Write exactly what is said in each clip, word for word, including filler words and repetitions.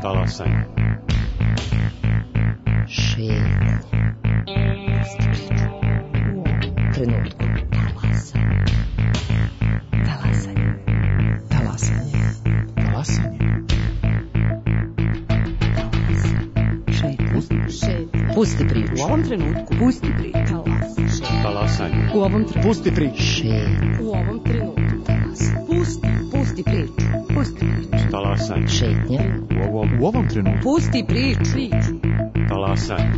Talasanje. Šetnje. Trenutku. Talasanje. Talasanje. Talasanje. Šetnje. Pusti priču. U ovom trenutku. Pusti priču. Talasanje. U ovom trenutku. Pusti priču. Šetnje. U ovom trenutku. Pusti. Pusti priču. Pusti priču. Talasanje. Šetnje. U ovom, U ovom trenutku. Pusti priču. Priču. talasanje.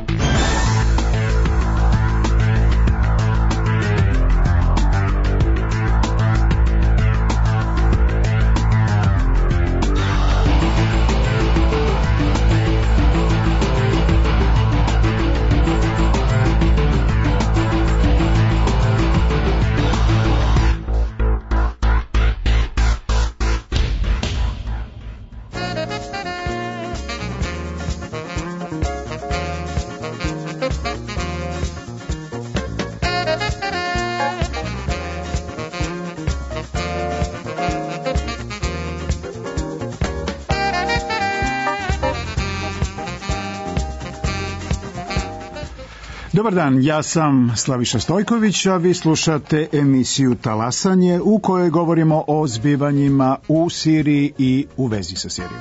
Dobar dan, ja sam Slaviša Stojković, a vi slušate emisiju Talasanje u kojoj govorimo o zbivanjima u Siriji i u vezi sa Sirijom.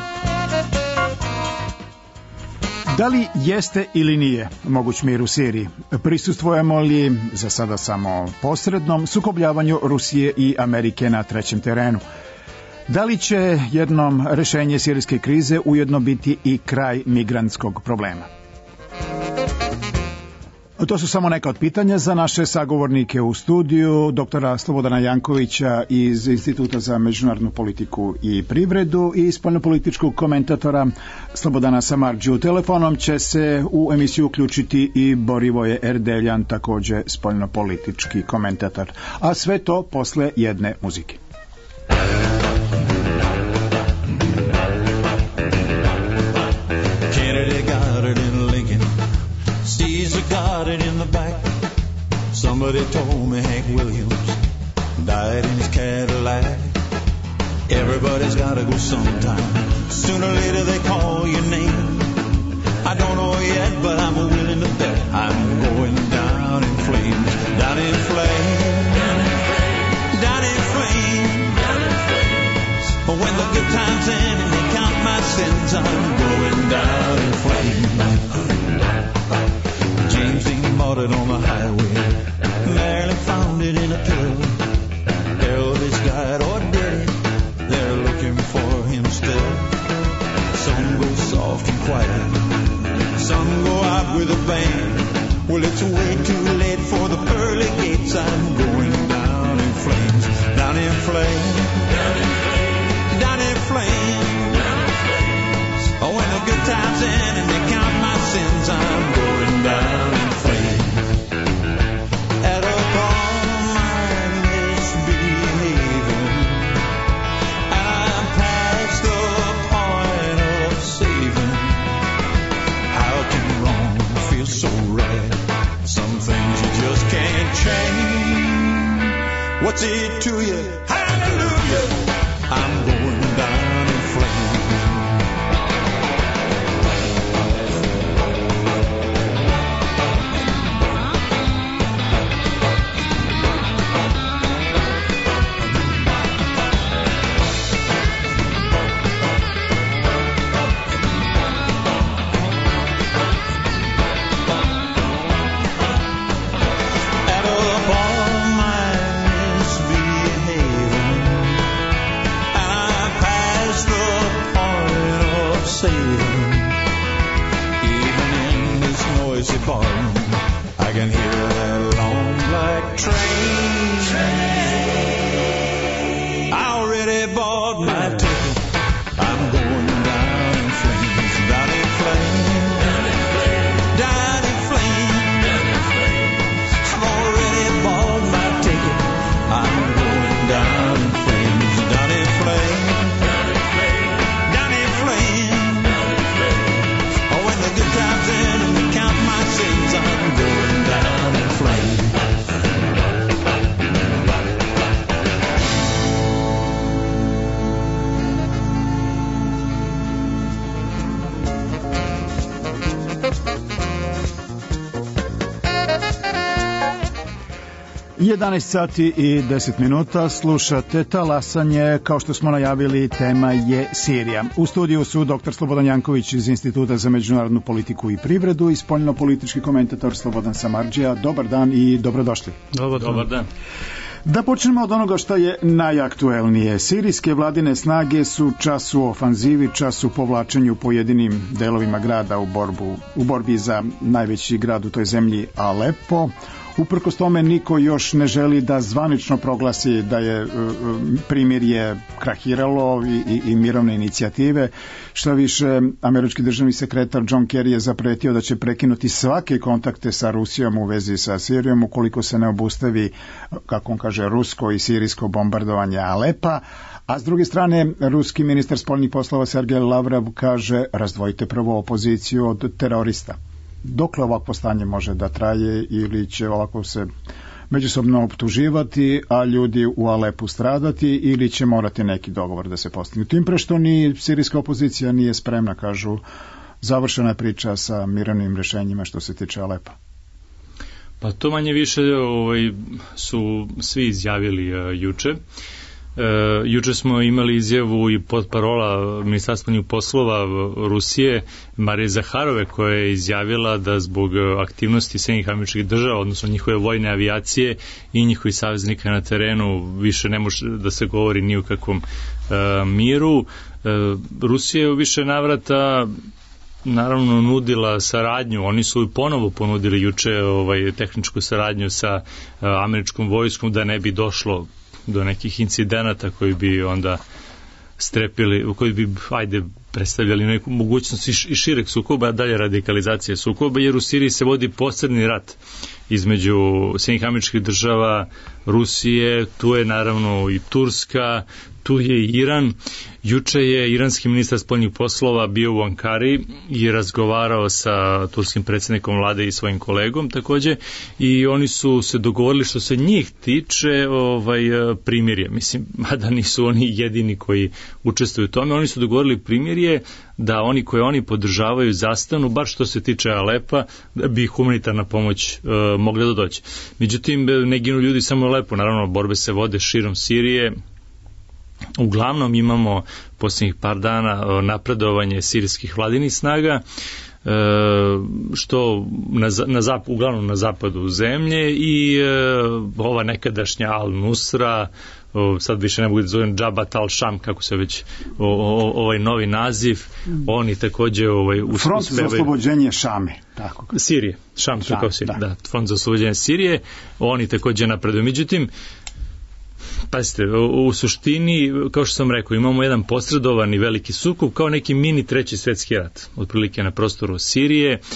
Da li jeste ili nije moguć mir u Siriji? Prisustvujemo li, za sada samo posrednom, sukobljavanju Rusije i Amerike na trećem terenu? Da li će jednom rešenje sirijske krize ujedno biti i kraj migrantskog problema? To su samo neka od pitanja za naše sagovornike u studiju, doktora Slobodana Jankovića iz Instituta za međunarodnu politiku i privredu i spoljnopolitičkog komentatora Slobodana Samardžiju. Telefonom će se u emisiju uključiti i Borivoje Erdeljan, također spoljnopolitički komentator. A sve to posle jedne muzike. Got it in the back. Somebody told me Hank Williams died in his Cadillac. Everybody's gotta go sometime. Sooner or later they call your name. I don't know yet, but I'm willing to bet I'm going down in flames. Down in flames. Down in flames. Down in flames. But when the good times end and they count my sins, I'm going down in flames. James Dean bought it on the highway. Marilyn found it in a pill. Elvis died or did it. They're looking for him still. Some go soft and quiet. Some go out with a bang. Well, it's way too late for the pearly gates. I'm going down in flames. Down in flames. Down in flames. Down in flames. Down in flames. Oh, when the good times end and they count my sins, I'm going down in flames. At a call, my misbehaving, and I'm past the point of saving. How can wrong feel so right? Some things you just can't change. What's it to you? Hallelujah! I'm going down in flames. jedanaest sati i deset minuta, slušate Talasanje, kao što smo najavili, tema je Sirija. U studiju su doktor Slobodan Janković iz Instituta za međunarodnu politiku i privredu i spoljno-politički komentator Slobodan Samardžija. Dobar dan i dobrodošli. Dobar, dobar dan. Da počnemo od onoga što je najaktuelnije. Sirijske vladine snage su čas u ofanzivi, čas u povlačenju pojedinim delovima grada u, borbu, u borbi za najveći grad u toj zemlji, Alepo. Uprkos tome niko još ne želi da zvanično proglasi da je primirje krahiralo i, i, i mirovne inicijative. Što više, američki državni sekretar John Kerry je zapretio da će prekinuti svake kontakte sa Rusijom u vezi sa Sirijom ukoliko se ne obustavi, kako on kaže, rusko i sirijsko bombardovanje Alepa. A s druge strane, ruski ministar spoljnih poslova Sergej Lavrov kaže: razdvojite prvo opoziciju od terorista. Dokle ovakvo stanje može da traje ili će ovako se međusobno optuživati, a ljudi u Alepu stradati, ili će morati neki dogovor da se postigne? Tim pre što ni sirijska opozicija nije spremna, kažu, završena je priča sa mirovnim rješenjima što se tiče Alepa. Pa to manje više ovaj, su svi izjavili uh, juče. Uh, juče smo imali izjavu i potparola Ministarstva spoljnih poslova Rusije Marije Zaharove, koja je izjavila da zbog aktivnosti Sjedinjenih Američkih Država, odnosno njihove vojne avijacije i njihovih saveznika na terenu, više ne može da se govori ni o kakvom uh, miru. Uh, Rusija je u više navrata naravno nudila saradnju. Oni su ponovo ponudili juče ovaj, tehničku saradnju sa uh, američkom vojskom da ne bi došlo do nekih incidenata koji bi onda strepili, koji bi, ajde, predstavljali neku mogućnost i šireg sukoba, a dalje radikalizacije sukoba, jer u Siriji se vodi posredni rat između Sjedinjenih Američkih Država, Rusije, tu je naravno i Turska, tu je i Iran. Juče je iranski ministar spoljnih poslova bio u Ankari i razgovarao sa turskim predsjednikom vlade i svojim kolegom takođe, i oni su se dogovorili što se njih tiče ovaj, primirje. Mislim, mada nisu oni jedini koji učestvuju u tome, oni su dogovorili primirje da oni koje oni podržavaju zastanu, bar što se tiče Alepa, da bi humanitarna pomoć e, mogla da dođe. Međutim, ne ginu ljudi samo u Alepu, naravno borbe se vode širom Sirije. Uglavnom imamo posljednjih par dana napredovanje sirijskih vladinih snaga, što na, na zap, uglavnom na zapadu zemlje, i ova nekadašnja Al-Nusra, sad više ne mogu da zovem Džabat al-Šam, kako se već o, o, ovaj novi naziv, oni takođe ovaj, us, Front za oslobođenje Šame, tako. Sirije, Šam, Šam kao Sirije, da. da, Front za oslobođenje Sirije, oni takođe napreduju. Međutim, pazite, u, u suštini, kao što sam rekao, imamo jedan posredovani veliki sukob, kao neki mini treći svjetski rat, otprilike na prostoru Sirije. E,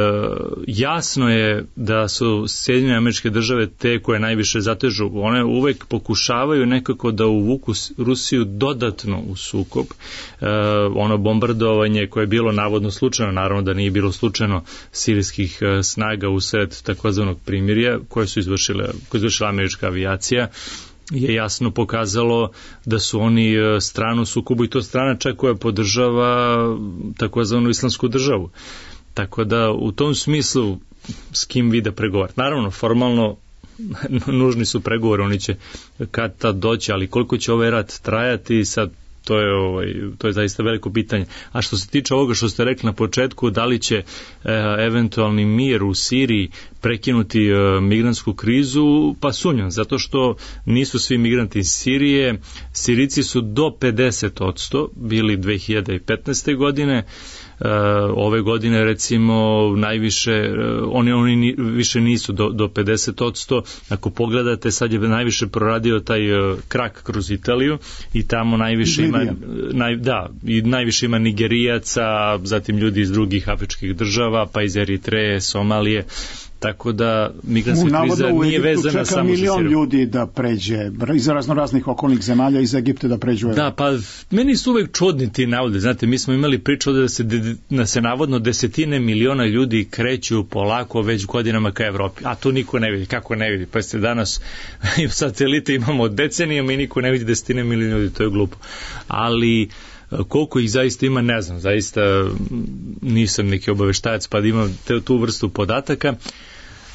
jasno je da su Sjedinjene Američke Države te koje najviše zatežu. One uvek pokušavaju nekako da uvuku Rusiju dodatno u sukob. E, ono bombardovanje koje je bilo navodno slučajno, naravno da nije bilo slučajno, sirijskih snaga usred takozvanog primirja koje su izvršile, koje izvršila američka avijacija, je jasno pokazalo da su oni stranu sukobu, i to strana čak koja podržava takozvanu islamsku državu. Tako da u tom smislu s kim vi da pregovarate. Naravno, formalno nužni su pregovori, oni će kad tad doći, ali koliko će ovaj rat trajati, sad to je, ovaj, to je zaista veliko pitanje. A što se tiče ovoga što ste rekli na početku, da li će e, eventualni mir u Siriji prekinuti e, migrantsku krizu, pa sumnjam, zato što nisu svi migranti iz Sirije. Sirici su do pedeset odsto bili dve hiljade petnaeste. godine, Uh, ove godine recimo najviše, uh, oni, oni više nisu do, do pedeset odsto. Ako pogledate, sad je najviše proradio taj uh, krak kroz Italiju i tamo najviše ima, naj, da, i najviše ima Nigerijaca, zatim ljudi iz drugih afričkih država, pa iz Eritreje, Somalije. Tako da migrantska kriza nije vezana samo za Siriju. Milion ljudi da pređe iz razno raznih okolnih zemalja iz Egipta da pređu. Da, pa meni su uvek čudni ti navode. Znate, mi smo imali priču da se, da se navodno desetine miliona ljudi kreću polako već godinama ka Evropi. A to niko ne vidi. Kako ne vidi? Pa ste danas i u satelite imamo decenijama i niko ne vidi desetine miliona ljudi. To je glupo. Ali koliko ih zaista ima, ne znam. Zaista nisam neki obaveštajac pa da imam te, tu vrstu podataka.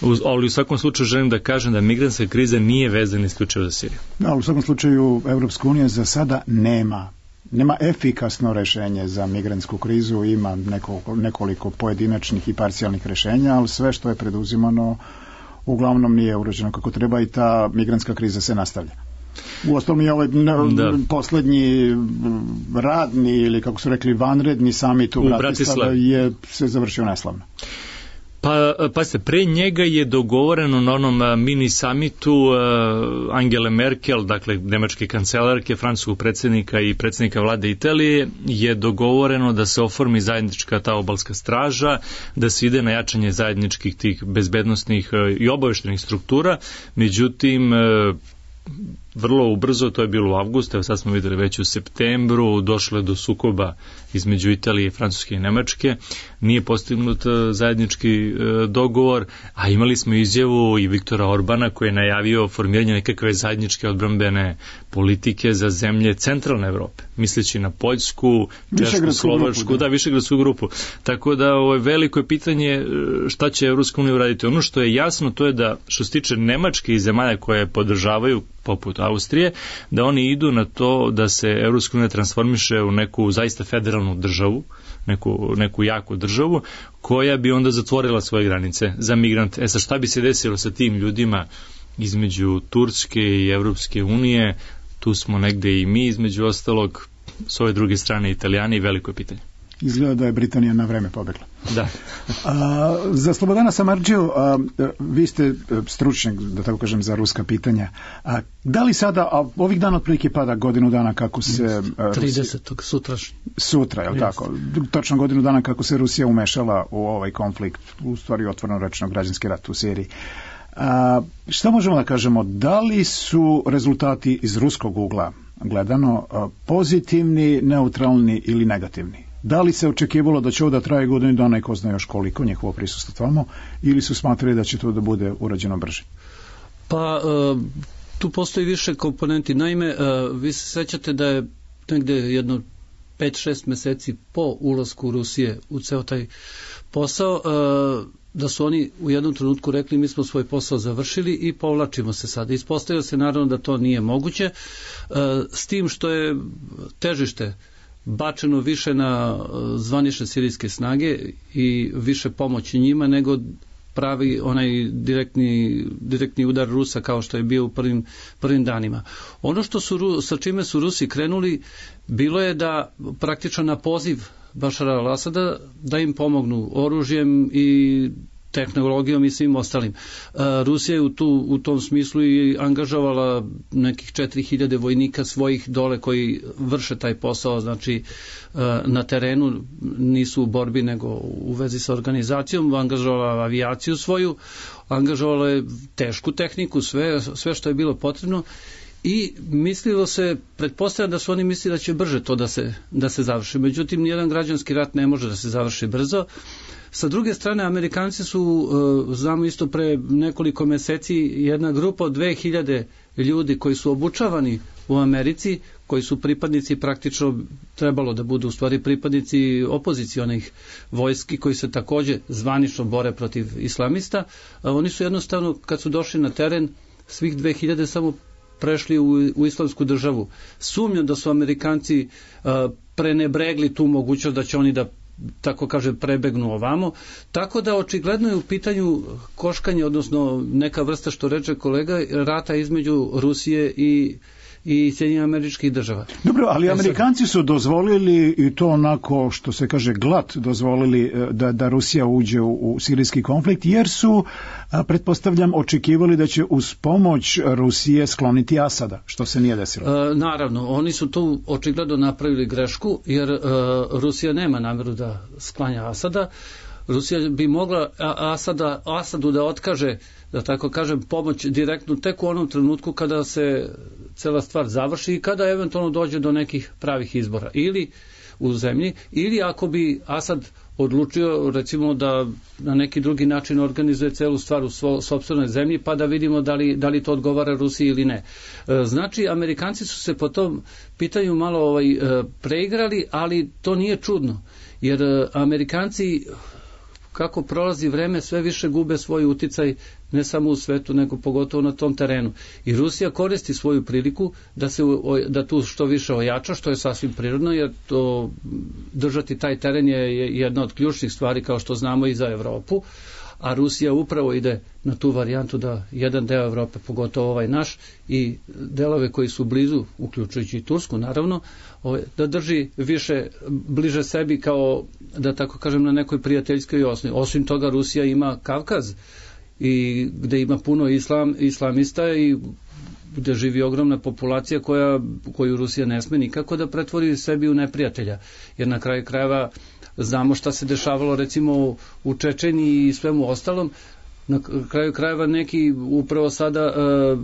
ali u svakom slučaju želim da kažem da migrantska kriza nije vezana isključivo za Siriju. Da, u svakom slučaju Evropska unija za sada nema nema efikasno rešenje za migrantsku krizu, ima nekoliko, nekoliko pojedinačnih i parcijalnih rešenja, ali sve što je preduzimano uglavnom nije urađeno kako treba i ta migrantska kriza se nastavlja. Uostalom i ovaj da. poslednji radni ili kako su rekli vanredni samit u, u Bratislavi je se završio neslavno. Pa, pazite, pre njega je dogovoreno na onom mini samitu Angele Merkel, dakle nemačke kancelarke, francuskog predsjednika i predsjednika vlade Italije, je dogovoreno da se oformi zajednička ta obalska straža, da se ide na jačanje zajedničkih tih bezbednosnih i obaveštenih struktura, međutim vrlo ubrzo, to je bilo u avgustu, evo sad smo videli već u septembru, došlo je do sukoba između Italije, Francuske i Nemačke, nije postignut zajednički dogovor, a imali smo izjavu i Viktora Orbana koji je najavio formiranje nekakve zajedničke odbrambene politike za zemlje centralne Evrope, misleći na Poljsku, Češku, Slovačku, grupu, da, Višegradsku grupu. Tako da ovo je veliko je pitanje šta će Evropska unija uraditi. Ono što je jasno, to je da što se tiče Nemačke i zemalja koje podržavaju poput Austrije, da oni idu na to da se Evropska unija transformiše u neku zaista federalnu državu, neku, neku jaku državu, koja bi onda zatvorila svoje granice za migrante. E sad, šta bi se desilo sa tim ljudima između Turske i Evropske unije? Tu smo negde i mi, između ostalog, s ove druge strane Italijani, i veliko je pitanje. Izgleda da je Britanija na vreme pobegla. Da. a, za Slobodana Samardžiju, a, vi ste stručnjak, da tako kažem, za ruska pitanja. A, da li sada, a ovih dana otprilike pada godinu dana kako se... tridesetog sutrašnji. Sutra, je li tako? Točno godinu dana kako se Rusija umešala u ovaj konflikt, u stvari otvoreno rečeno građanski rat u Siriji. A, šta možemo da kažemo? Da li su rezultati iz ruskog ugla gledano pozitivni, neutralni ili negativni? Da li se očekivalo da će ovo da traje godinu dana i ko zna još koliko njihovo prisustvo tamo, ili su smatrali da će to da bude urađeno brže? Pa tu postoji više komponenti. Naime, vi se sećate da je negde jedno pet šest meseci po ulasku Rusije u ceo taj posao, da su oni u jednom trenutku rekli mi smo svoj posao završili i povlačimo se sada. Ispostavilo se naravno da to nije moguće, s tim što je težište bačeno više na zvanične sirijske snage i više pomoći njima nego pravi onaj direktni, direktni udar Rusa kao što je bio u prvim, prvim danima. Ono što su, sa čime su Rusi krenuli bilo je da praktično na poziv Bašara al-Asada da im pomognu oružjem i tehnologijom i svim ostalim. Rusija je u, tu, u tom smislu i angažovala nekih četiri hiljade vojnika svojih dole koji vrše taj posao, znači na terenu, nisu u borbi nego u vezi sa organizacijom, angažovala avijaciju svoju, angažovala je tešku tehniku, sve, sve što je bilo potrebno i mislilo se, pretpostavljam da su oni mislili da će brže to da se, da se završi. Međutim, nijedan građanski rat ne može da se završi brzo. Sa druge strane, Amerikanci su, znamo isto pre nekoliko meseci, jedna grupa od dve hiljade ljudi koji su obučavani u Americi, koji su pripadnici, praktično trebalo da budu u stvari pripadnici opozicionih vojski koji se takođe zvanično bore protiv islamista. Oni su jednostavno, kad su došli na teren, svih dve hiljade samo prešli u, u islamsku državu. Sumnjam da su Amerikanci uh, prenebregli tu mogućnost da će oni da, tako kaže, prebegnu ovamo. Tako da očigledno je u pitanju koškanje, odnosno neka vrsta, što reče kolega, rata između Rusije i i Sjedinjenih Američkih Država. Dobro, ali Amerikanci su dozvolili, i to onako što se kaže glat, dozvolili da, da Rusija uđe u, u sirijski konflikt, jer su, a, pretpostavljam, očekivali da će uz pomoć Rusije skloniti Asada, što se nije desilo. E, naravno, oni su tu očigledno napravili grešku, jer e, Rusija nema namjeru da sklanja Asada. Rusija bi mogla Asada, Asadu da otkaže, da tako kažem, pomoć direktno tek u onom trenutku kada se cela stvar završi i kada eventualno dođe do nekih pravih izbora ili u zemlji, ili ako bi Asad odlučio recimo da na neki drugi način organizuje celu stvar u svo, sopstvenoj zemlji, pa da vidimo da li, da li to odgovara Rusiji ili ne. Znači, Amerikanci su se po tom pitanju malo ovaj, preigrali, ali to nije čudno, jer Amerikanci kako prolazi vreme, sve više gube svoj uticaj ne samo u svetu, nego pogotovo na tom terenu. I Rusija koristi svoju priliku da se da tu što više ojača, što je sasvim prirodno, jer to držati taj teren je jedna od ključnih stvari, kao što znamo, i za Evropu. A Rusija upravo ide na tu varijantu da jedan deo Evrope, pogotovo ovaj naš, i delove koji su blizu, uključujući i Tursku, naravno, da drži više bliže sebi, kao, da tako kažem, na nekoj prijateljskoj osnovi. Osim toga, Rusija ima Kavkaz, i gde ima puno islam, islamista i gde živi ogromna populacija koja, koju Rusija ne sme nikako da pretvori sebi u neprijatelja. Jer na kraju krajeva znamo šta se dešavalo recimo u Čečeniji i svemu ostalom. Na kraju krajeva neki upravo sada e,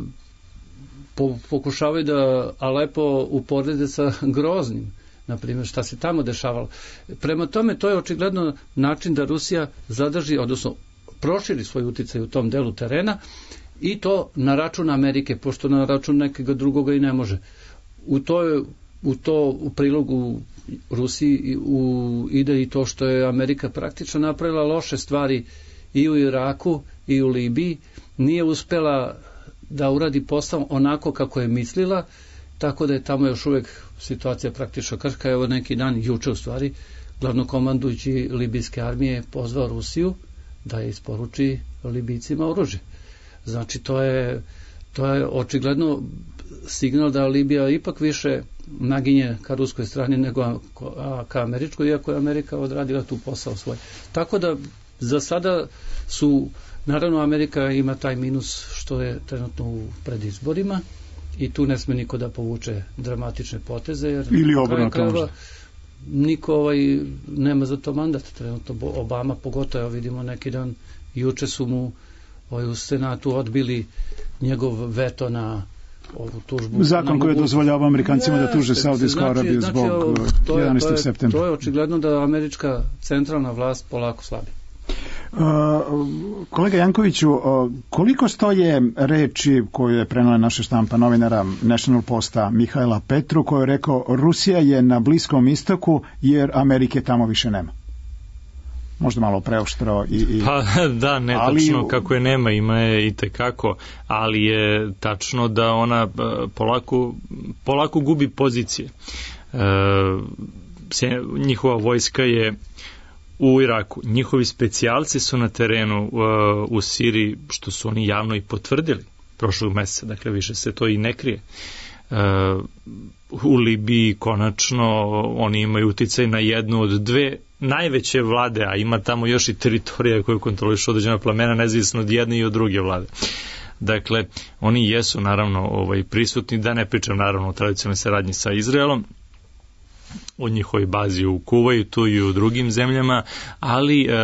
po, pokušavaju da Alepo uporede sa Groznim, na primjer, šta se tamo dešavalo. Prema tome, to je očigledno način da Rusija zadrži, odnosno proširi svoj uticaj u tom delu terena, i to na račun Amerike, pošto na račun nekega drugoga i ne može. U to, je, u to u prilogu Rusiji u, ide i to što je Amerika praktično napravila loše stvari i u Iraku i u Libiji, nije uspela da uradi posao onako kako je mislila, tako da je tamo još uvek situacija praktično krhka. Evo neki dan, juče u stvari, glavnokomandujući libijske armije pozvao Rusiju da je isporuči Libijcima oružje. Znači to je, to je očigledno signal da Libija ipak više naginje ka ruskoj strani nego ka američkoj, iako je Amerika odradila tu posao svoj. Tako da za sada su, naravno Amerika ima taj minus što je trenutno u predizborima i tu ne sme niko da povuče dramatične poteze, jer ili obrnuto možda. Niko ovaj, nema za to mandat trenutno. Obama pogotovo, vidimo neki dan, juče su mu ovaj, u Senatu odbili njegov veto na ovu tužbu. Zakon koji dozvoljava Amerikancima ne, da tuže Saudijsku Arabiju zbog znači, jedanaestog septembra. To je očigledno da američka centralna vlast polako slabi. Uh, kolega Jankoviću, uh, koliko stoje reči koje je prenala naša štampa novinara National Posta Mihajla Petru, koji je rekao Rusija je na Bliskom istoku jer Amerike tamo više nema? Možda malo preoštro i, i... Pa da, ne ali... tačno kako je nema, ima je i tekako, ali je tačno da ona polako, polako gubi pozicije. E, njihova vojska je u Iraku. Njihovi specijalci su na terenu uh, u Siriji, što su oni javno i potvrdili prošlog meseca, dakle više se to i ne krije. Uh, u Libiji konačno oni imaju uticaj na jednu od dve najveće vlade, a ima tamo još i teritorija koju kontrolišu određena plemena, nezavisno od jedne i od druge vlade. Dakle, oni jesu naravno ovaj, prisutni, da ne pričam naravno o tradicionalnoj saradnji sa Izraelom, o njihovoj bazi u Kuvajtu i u drugim zemljama, ali e,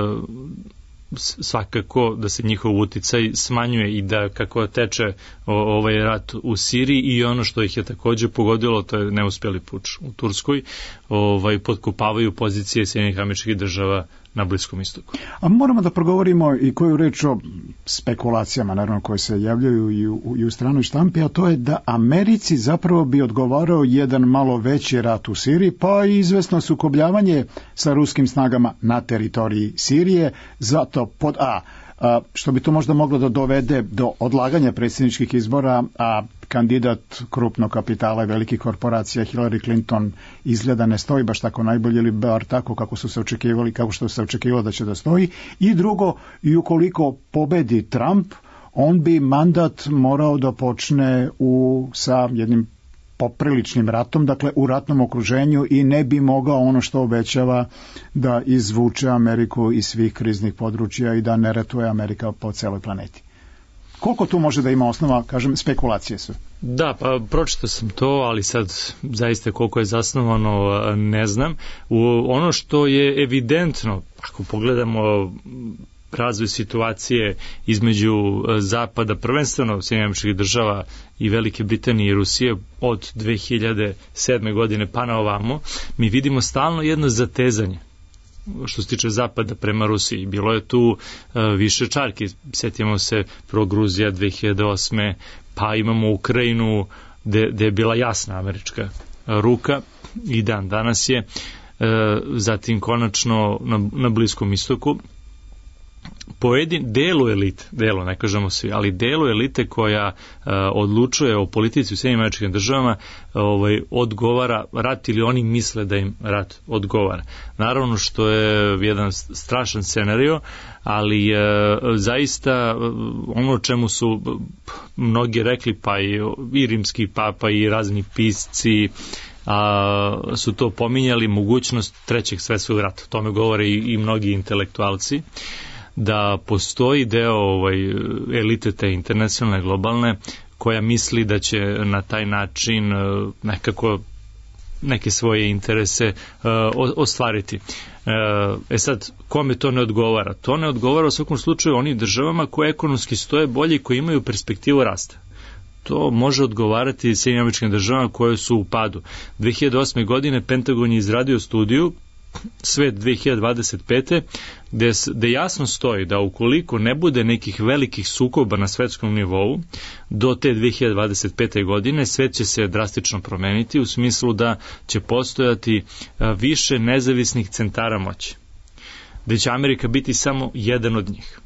svakako da se njihov uticaj smanjuje i da kako teče o, ovaj rat u Siriji i ono što ih je takođe pogodilo, to je neuspeli puč u Turskoj, ovaj, potkupavaju pozicije Sjedinjenih Američkih Država na Bliskom istoku. A moramo da progovorimo i koju reč o spekulacijama, naravno, koje se javljaju i u, i u stranoj štampi, a to je da Americi zapravo bi odgovarao jedan malo veći rat u Siriji, pa i izvesno sukobljavanje sa ruskim snagama na teritoriji Sirije, zato pod A, a što bi to možda moglo da dovede do odlaganja predsjedničkih izbora, a kandidat krupnog kapitala i velikih korporacija Hillary Clinton izgleda ne stoji baš tako najbolje, ili bar tako kako su se očekivali, kako što se očekivalo da će da stoji. I drugo, i ukoliko pobedi Trump, on bi mandat morao da počne u, sa jednim popriličnim ratom, dakle u ratnom okruženju, i ne bi mogao ono što obećava da izvuče Ameriku iz svih kriznih područja i da ne ratuje Amerika po celoj planeti. Koliko tu može da ima osnova, kažem, spekulacije su? Da, pa pročitao sam to, ali sad zaista koliko je zasnovano ne znam. U, ono što je evidentno, ako pogledamo razvoj situacije između Zapada, prvenstveno Sjedinjenih Američkih Država i Velike Britanije i Rusije od dve hiljade sedme godine pa na ovamo, mi vidimo stalno jedno zatezanje što se tiče Zapada prema Rusiji. Bilo je tu uh, više čarki. Sjetimo se prvo Gruzija dve hiljade osme, pa imamo Ukrajinu gde je bila jasna američka ruka i dan danas je. zatim konačno na, na Bliskom istoku, pojedin delu elite, delu, ne kažemo svi, ali delu elite koja uh, odlučuje o politici u Sjedinjenim Američkim Državama, ovaj, odgovara rat ili oni misle da im rat odgovara. Naravno što je jedan strašan scenario, ali uh, zaista uh, ono o čemu su mnogi rekli, pa i, i rimski papa i razni pisci, a, su to pominjali, mogućnost trećeg svetskog rata. O tome govore i, i mnogi intelektualci, da postoji deo ovaj, elite te internacionalne, globalne, koja misli da će na taj način nekako neke svoje interese uh, ostvariti. Uh, e sad, kome to ne odgovara? To ne odgovara u svakom slučaju onim državama koje ekonomski stoje bolje i koje imaju perspektivu rasta. To može odgovarati Sjedinjenim Američkim Državama koje su u padu. dve hiljade osme. godine Pentagon je izradio studiju Svet dve hiljade dvadeset pete. Gde, gde jasno stoji da ukoliko ne bude nekih velikih sukoba na svetskom nivou do te dve hiljade dvadeset pete. godine svet će se drastično promeniti u smislu da će postojati više nezavisnih centara moći, gde će Amerika biti samo jedan od njih.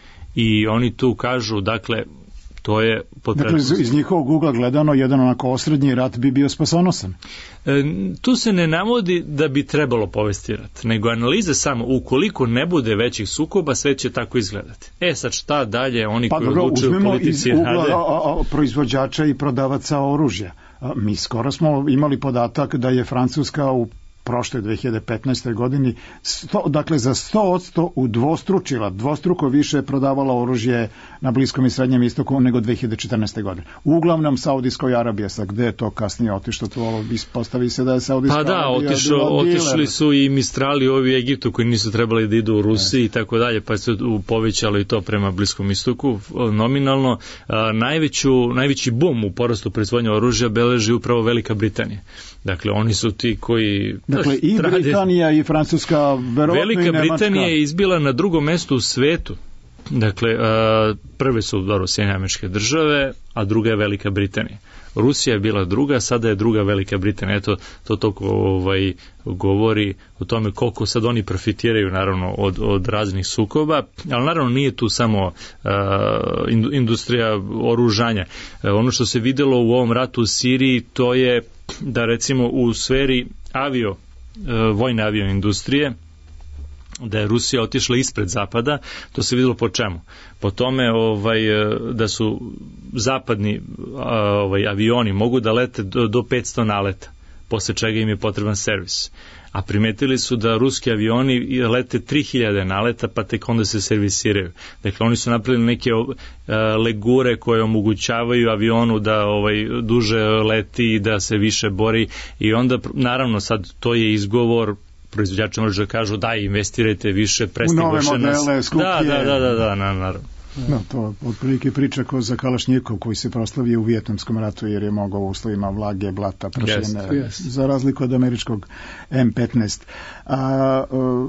I oni tu kažu, dakle, to je potrebno. Dakle, iz njihovog ugla gledano, jedan onako osrednji rat bi bio spasonosan. E, tu se ne navodi da bi trebalo povesti rat, nego analize samo, ukoliko ne bude većih sukoba, sve će tako izgledati. E sad šta dalje, oni pa, koji dobro, odlučuju politici iz ugla rade... a, a, proizvođača i prodavaca oružja. A, mi skoro smo imali podatak da je Francuska u prošle dve hiljade petnaeste. godini, sto, dakle za sto odsto udvostručila, dvostruko više prodavala oružje na Bliskom i Srednjem istoku nego dve hiljade četrnaeste. godine. Uglavnom Saudijskoj Arabiji, sa gde je to kasnije otišlo, to ispostavi se da je Saudijska Arabija. Pa da, Arabija otišlo, otišli su i Mistrali ovi u Egiptu koji nisu trebali da idu u Rusiji i tako dalje, pa se povećalo i to prema Bliskom istoku nominalno. A, najveću, najveći bum u porastu proizvodnje oružja beleži upravo Velika Britanija. Dakle, oni su ti koji... Dakle, i trade... Britanija i Francuska, verovatno Velika i Nemačka. Britanija je izbila na drugom mestu u svetu. Dakle, prve su dobro Sjedinjene Američke Države, a druga je Velika Britanija. Rusija je bila druga, sada je druga Velika Britanija. Eto, to toliko ovaj, govori o tome koliko sad oni profitiraju naravno od, od raznih sukoba, ali naravno nije tu samo uh, industrija oružanja. Uh, ono što se videlo u ovom ratu u Siriji, to je da recimo u sferi avio, uh, vojne avioindustrije, da je Rusija otišla ispred Zapada, to se videlo po čemu? Po tome ovaj, da su zapadni ovaj, avioni mogu da lete do, do petsto naleta, posle čega im je potreban servis. A primetili su da ruski avioni lete tri hiljade naleta, pa tek onda se servisiraju. Dakle, oni su napravili neke uh, legure koje omogućavaju avionu da ovaj, duže leti i da se više bori i onda, naravno, sad to je izgovor proizvođači može da kažu da investirajte više, prestigoše nas. U nove modele, skuplje. Da, da, da, da, da, naravno. No, to otprilike priča ko za Kalašnjikov koji se proslavio u Vijetnamskom ratu jer je mogao u uslovima vlage, blata, prašine, yes, yes. za razliku od američkog em petnaest. A,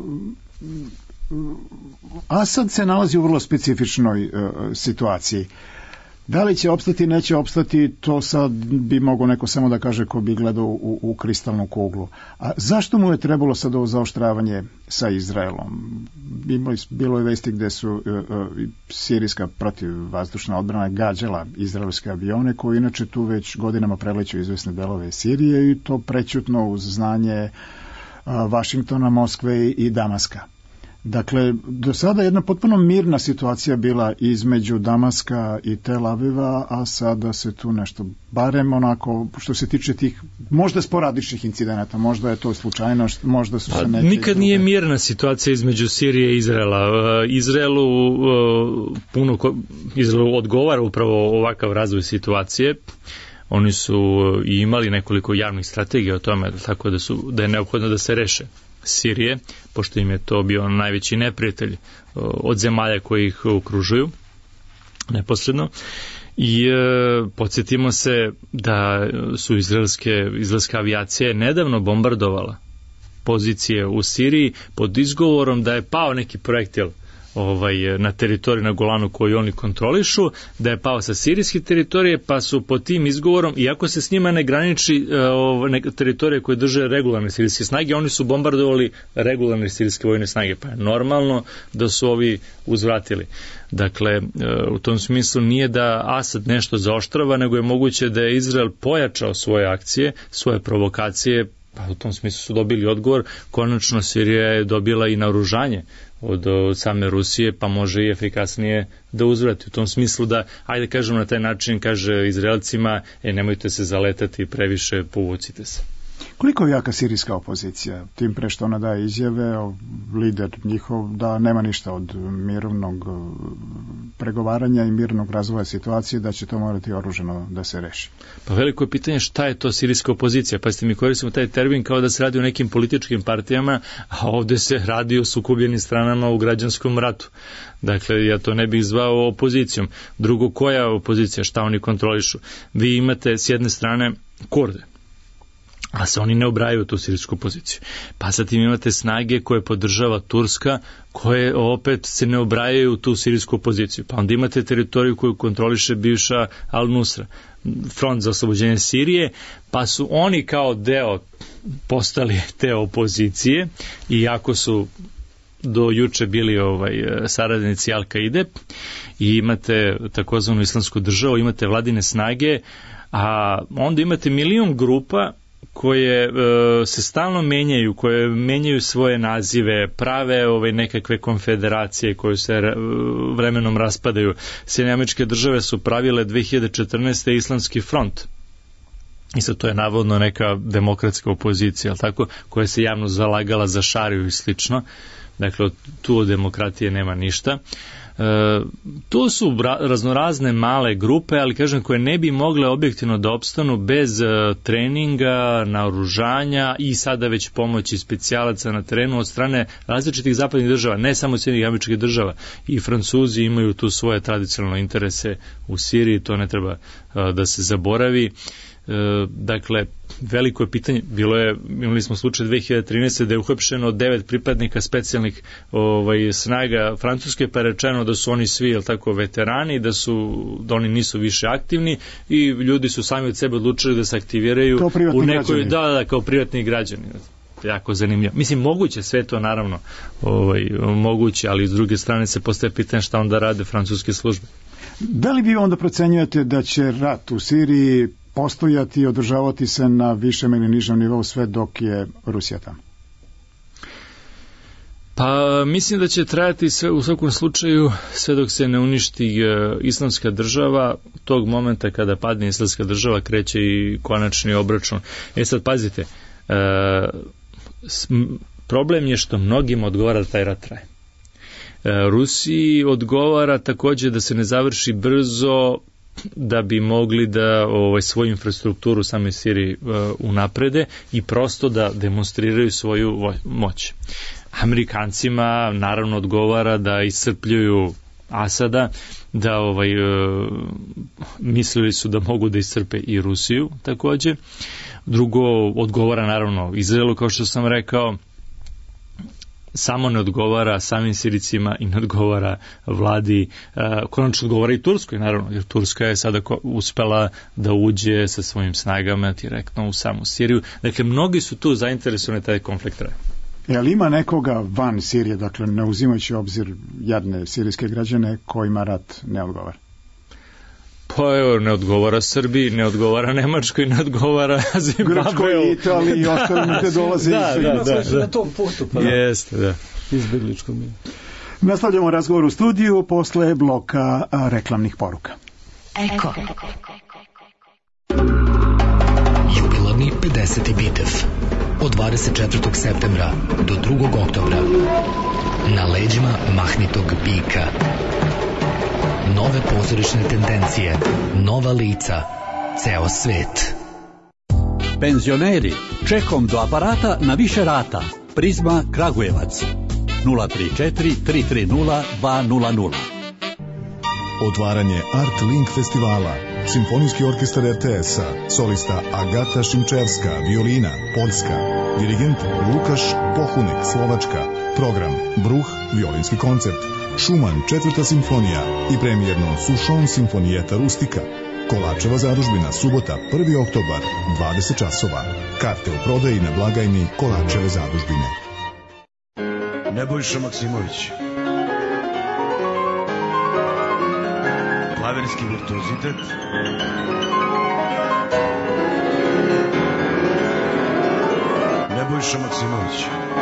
Asad se nalazi u vrlo specifičnoj uh, situaciji. Da li će opstati, neće opstati, to sad bi mogo neko samo da kaže ko bi gledao u, u kristalnu kuglu. A zašto mu je trebalo sad ovo zaoštravanje sa Izraelom? Bilo, bilo je vesti gde su uh, uh, sirijska protivvazdušna odbrana gađala izraelske avione koji inače tu već godinama preleću izvesne delove Sirije i to prećutno uz znanje uh, Vašingtona, Moskve i Damaska. Dakle, do sada jedna potpuno mirna situacija bila između Damaska i Tel Aviva, a sada se tu nešto, barem onako, što se tiče tih možda sporadičnih incidenata, možda je to slučajno, možda su se neke... Nikad druge... nije mirna situacija između Sirije i Izraela. Izraelu puno Izraelu odgovara upravo ovakav razvoj situacije. Oni su i imali nekoliko javnih strategija o tome, tako da, su, da je neophodno da se reše Sirije, pošto im je to bio najveći neprijatelj od zemalja koji ih okružuju neposredno. I e, podsjetimo se da su izraelske, izraelska avijacija nedavno bombardovala pozicije u Siriji pod izgovorom da je pao neki projektil ovaj, na teritoriji na Golanu koju oni kontrolišu, da je pao sa sirijske teritorije, pa su po tim izgovorom, iako se s njima ne graniči uh, ne, teritorije koje drže regularne sirijske snage, oni su bombardovali regularne sirijske vojne snage, pa je normalno da su ovi uzvratili. Dakle, u tom smislu nije da Asad nešto zaoštrava, nego je moguće da je Izrael pojačao svoje akcije, svoje provokacije, pa u tom smislu su dobili odgovor. Konačno Sirija je dobila i naoružanje od, od same Rusije, pa može i efikasnije da uzvrati. U tom smislu da, ajde kažem na taj način, kaže Izraelcima, e, nemojte se zaletati previše, povucite se. Koliko je jaka sirijska opozicija? Tim pre što ona daje izjave, lider njihov da nema ništa od mirovnog pregovaranja i mirnog razvoja situacije, da će to morati oružano da se reši. Pa veliko je pitanje šta je to sirijska opozicija. Pa ste mi koristimo taj termin kao da se radi o nekim političkim partijama, a ovde se radi o sukobljenim stranama u građanskom ratu. Dakle, ja to ne bih zvao opozicijom. Drugo, koja opozicija? Šta oni kontrolišu? Vi imate s jedne strane Kurde, a se oni ne ubrajaju u tu sirijsku poziciju. Pa sad im imate snage koje podržava Turska, koje opet se ne ubrajaju u tu sirijsku poziciju. Pa onda imate teritoriju koju kontroliše bivša Al-Nusra, front za oslobođenje Sirije, pa su oni kao deo postali te opozicije, iako su do juče bili ovaj saradnici Al-Kaide, i imate takozvanu islamsku državu, imate vladine snage, a onda imate milion grupa koje e, se stalno menjaju, koje menjaju svoje nazive, prave ove nekakve konfederacije koje se e, vremenom raspadaju. Sjedinjene Američke Države su pravile dve hiljade četrnaeste. Islamski front. I sad to je navodno neka demokratska opozicija, ali tako, koja se javno zalagala za šariju i slično. Dakle, tu od demokratije nema ništa. E, to su raznorazne male grupe, ali kažem, koje ne bi mogle objektivno da opstanu bez e, treninga, naoružanja i sada već pomoći specijalaca na terenu od strane različitih zapadnih država, ne samo Sjedinjenih Američkih Država. I Francuzi imaju tu svoje tradicionalne interese u Siriji, to ne treba e, da se zaboravi. E, dakle, veliko je pitanje, bilo je, imali smo slučaj dve hiljade trinaeste. da je uhapšeno devet pripadnika specijalnih ovaj, snaga Francuske, pa je rečeno da su oni svi, jel tako, veterani, da su, da oni nisu više aktivni i ljudi su sami od sebe odlučili da se aktiviraju u nekoj, da, da, kao privatni građani. Jako zanimljivo. Mislim, moguće sve to, naravno, ovaj, moguće, ali s druge strane se postaje pitanje šta onda rade francuske službe. Da li vi onda procenjujete da će rat u Siriji postojati i održavati se na višem ili nižem nivou sve dok je Rusija tamo? Pa mislim da će trajati sve, u svakom slučaju sve dok se ne uništi e, islamska država. Tog momenta kada padne islamska država kreće i konačni obračun. E sad pazite, e, problem je što mnogim odgovara da taj rat traje. E, Rusiji odgovara takođe da se ne završi brzo, da bi mogli da ovaj, svoju infrastrukturu same Siriji uh, unaprede i prosto da demonstriraju svoju voj, moć. Amerikancima naravno odgovara da iscrpljuju Asada, da ovaj, uh, mislili su da mogu da iscrpe i Rusiju takođe. Drugo, odgovara naravno Izraelu, kao što sam rekao, samo ne odgovara samim Siricima i ne odgovara vladi, uh, konačno odgovara i Turskoj, naravno, jer Turska je sada uspela da uđe sa svojim snagama direktno u samu Siriju. Dakle, mnogi su tu zainteresovani taj konflikt traje. E, ali ima nekoga van Sirije, dakle, ne uzimajući obzir jadne sirijske građane kojima rat ne odgovara? Pa evo, ne odgovara Srbiji, ne odgovara Nemačkoj, ne odgovara Zimbabveu. Grčkoj, Italiji i ostalim te dolaze da, iz... Da, da, da. Na tom putu, pa da. Jeste, da. Izbegličkom je. Nastavljamo razgovor u studiju posle bloka a, reklamnih poruka. Eko. Jubilarni pedeseti Bitev od dvadeset četvrtog septembra do drugog oktobra na leđima mahnitog bika. Nove pozorišne tendencije, nova lica, ceo svet. Penzioneri, čekom do aparata na više rata. Prizma Kragujevac nula tri četiri tri tri nula dva nula nula. Otvaranje Art Link festivala. Simfonijski orkestar er te es-a, solista Agata Šimčevska, violina, Poljska, dirigent Lukaš Pohunek, Slovačka, Program: Bruh, violinski koncert, Schumann, četvrta simfonija i premijerno Souchon simfonijeta Rustika. Kolačeva zadužbina, subota, prvi oktobar, dvadeset časova. Karte u prodaji na blagajni Kolačeve zadužbine. Nebojša Maksimović. Klavirski virtuozitet. Nebojša Maksimović.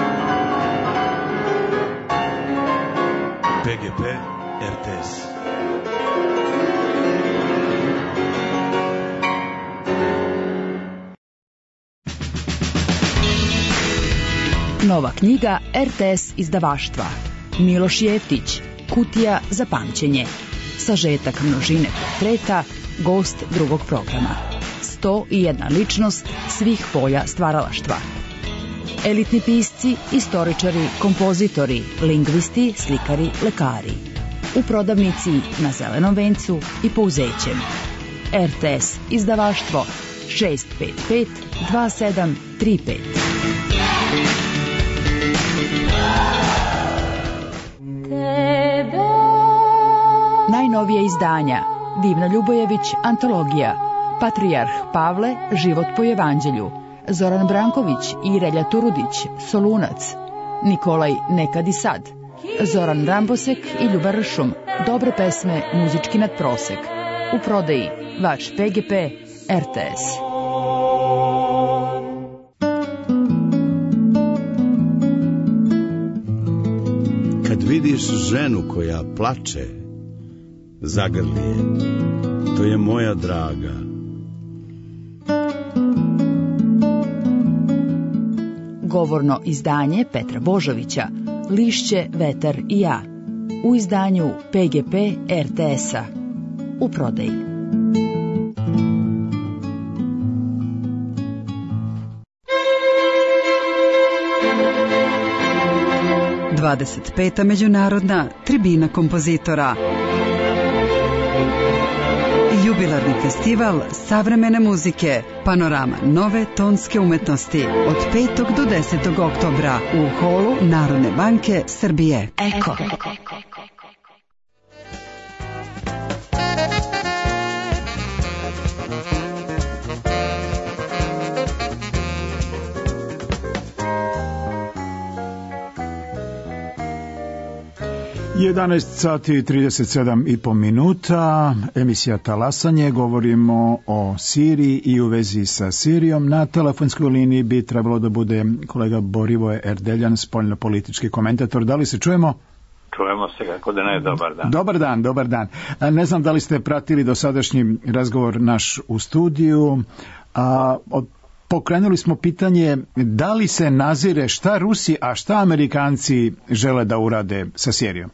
P G P R T S. Nova knjiga R T S izdavaštva. Miloš Jeftić, Kutija za pamćenje. Sažetak množine portreta, gost drugog programa. sto i jedna ličnost svih polja stvaralaštva. Elitni pisci, istoričari, kompozitori, lingvisti, slikari, lekari. U prodavnici na Zelenom vencu i Pouzećem. R T S izdavaštvo šest pet pet dva sedam tri pet. Najnovije izdanja: Divna Ljubojević, antologija, Patrijarh Pavle, život po evanđelju, Zoran Branković i Relja Turudić, Solunac, Nikolaj Nekad i sad, Zoran Rambosek i Ljuba Ršum, dobre pesme, muzički nadprosek. U prodaji vaš P G P R T S. Kad vidiš ženu koja plače, zagrli je, to je moja draga. Govorno izdanje Petra Božovića, Lišće, vetar i ja. U izdanju P G P R T S-a. U prodaji. dvadeset peta međunarodna tribina kompozitora. Jubilarni festival savremene muzike, panorama nove tonske umetnosti od petog do desetog oktobra u holu Narodne banke Srbije. Eko. jedanaest sati i trideset sedam i po minuta, emisija Talasanje, govorimo o Siriji i u vezi sa Sirijom. Na telefonskoj liniji bi trebalo da bude kolega Borivoje Erdeljan, spoljnopolitički komentator. Da li se čujemo? Čujemo se, kako da ne, dobar dan. Dobar dan, dobar dan. Ne znam da li ste pratili dosadašnji razgovor naš u studiju, a od Pokrenuli smo pitanje da li se nazire šta Rusi, a šta Amerikanci žele da urade sa Sirijom?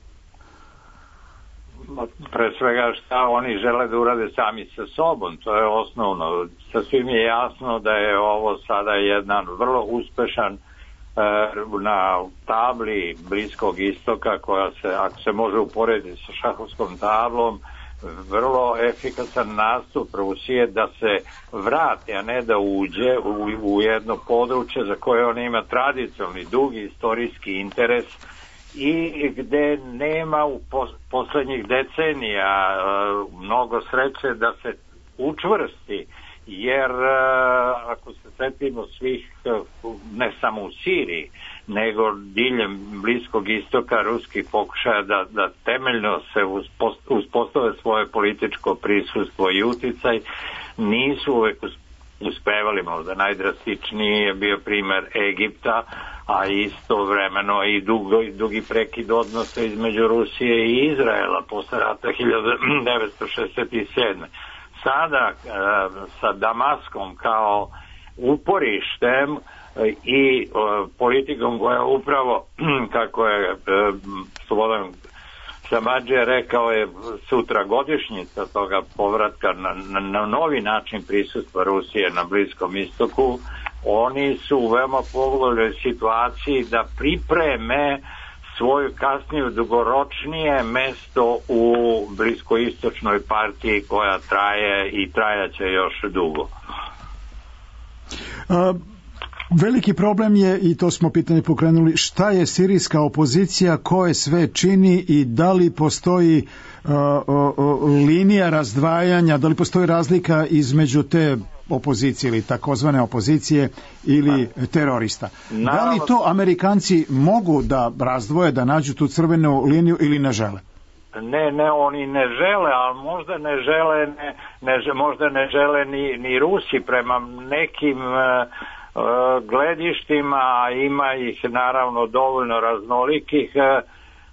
Pre svega šta oni žele da urade sami sa sobom, to je osnovno. Sasvim je jasno da je ovo sada jedan vrlo uspešan na tabli Bliskog istoka, koja se, ako se može uporediti sa šahovskom tablom, vrlo efikasan nastup Rusije da se vrati, a ne da uđe u, u jedno područje za koje on ima tradicionalni, dugi istorijski interes i gde nema u poslednjih decenija mnogo sreće da se učvrsti, jer ako se setimo svih, ne samo u Siriji, nego diljem Bliskog istoka, ruskih pokušaja da, da temeljno se uspostave svoje političko prisustvo i uticaj, nisu uvek uspevali. Možda najdrastičniji je bio primer Egipta, a istovremeno i dugo, dugi prekid odnosa između Rusije i Izraela posle rata hiljadu devetsto šezdeset sedme. Sada sa Damaskom kao uporištem i politikom koja upravo, kako je Slobodan Samardžija rekao, je sutra godišnjica toga povratka na, na, na novi način prisustva Rusije na Bliskom istoku. Oni su u veoma povoljnoj situaciji da pripreme svoju kasniju dugoročnije mesto u bliskoistočnoj partiji koja traje i trajaće još dugo. A, Veliki problem je, i to smo pitanje pokrenuli, šta je sirijska opozicija, ko je sve čini i da li postoji uh, uh, uh, linija razdvajanja, da li postoji razlika između te opozicije ili takozvane opozicije ili terorista. Naravno. Da li to Amerikanci mogu da razdvoje, da nađu tu crvenu liniju ili ne žele? Ne, ne, oni ne žele, ali možda ne žele, ne, ne, možda ne žele ni, ni Rusi prema nekim uh, uh, gledištima, ima ih naravno dovoljno raznolikih. Uh,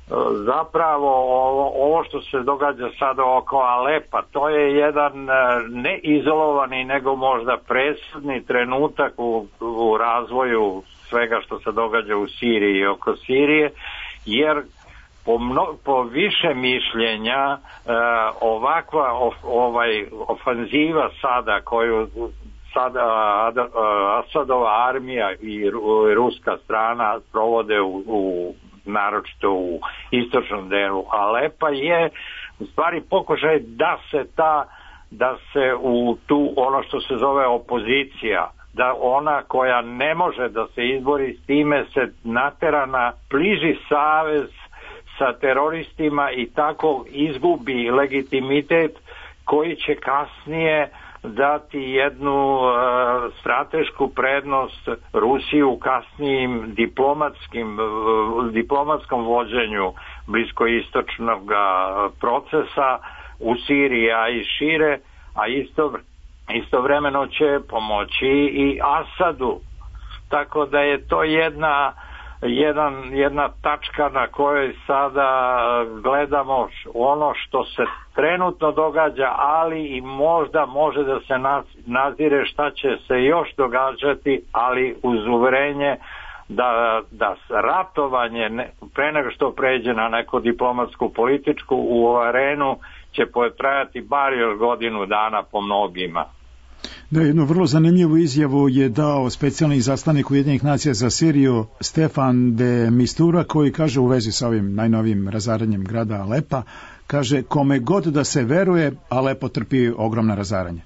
zapravo ovo, ovo što se događa sada oko Alepa, to je jedan uh, ne izolovani, nego možda presudni trenutak u, u razvoju svega što se događa u Siriji i oko Sirije, jer Po, mno, po više mišljenja e, ovakva of, ovaj ofanziva sada koju sada Ad, Asadova armija i ruska strana provode u, u naročito u istočnom delu Alepa je u stvari pokušaj da se ta da se u tu ono što se zove opozicija, da ona koja ne može da se izbori s time se natera na bliži savez sa teroristima i tako izgubi legitimitet koji će kasnije dati jednu uh, stratešku prednost Rusiji u kasnijim diplomatskim uh, diplomatskom vođenju bliskoistočnog procesa u Siriji, a i šire, a isto, istovremeno će pomoći i Asadu. Tako da je to jedna Jedan, jedna tačka na kojoj sada gledamo ono što se trenutno događa, ali i možda može da se nazire šta će se još događati, ali uz uverenje da, da ratovanje ne, pre nego što pređe na neku diplomatsku političku u arenu će potrajati bar još godinu dana po mnogima. Da, jednu vrlo zanimljivu izjavu je dao specijalni izaslanik Ujedinjenih nacija za Siriju Stefan de Mistura, koji kaže u vezi sa ovim najnovijim razaranjem grada Alepa, kaže kome god da se veruje, Alepo trpi ogromna razaranja.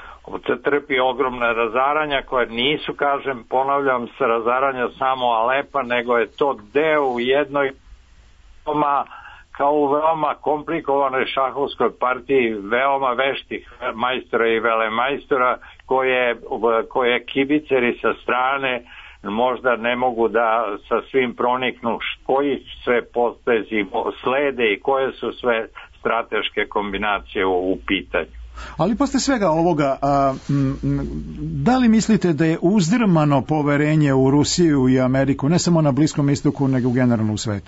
Trpi ogromna razaranja koje nisu, kažem, ponavljam se, razaranja samo Alepa, nego je to deo u jednoj veoma, kao u veoma komplikovanoj šahovskoj partiji veoma veštih majstora i velemajstora koje, koje kibiceri sa strane možda ne mogu da sa svim proniknu koji sve potezi slede i koje su sve strateške kombinacije u, u pitanju. Ali posle svega ovoga, a, m, da li mislite da je uzdrmano poverenje u Rusiju i Ameriku, ne samo na Bliskom istoku, nego generalno u svetu?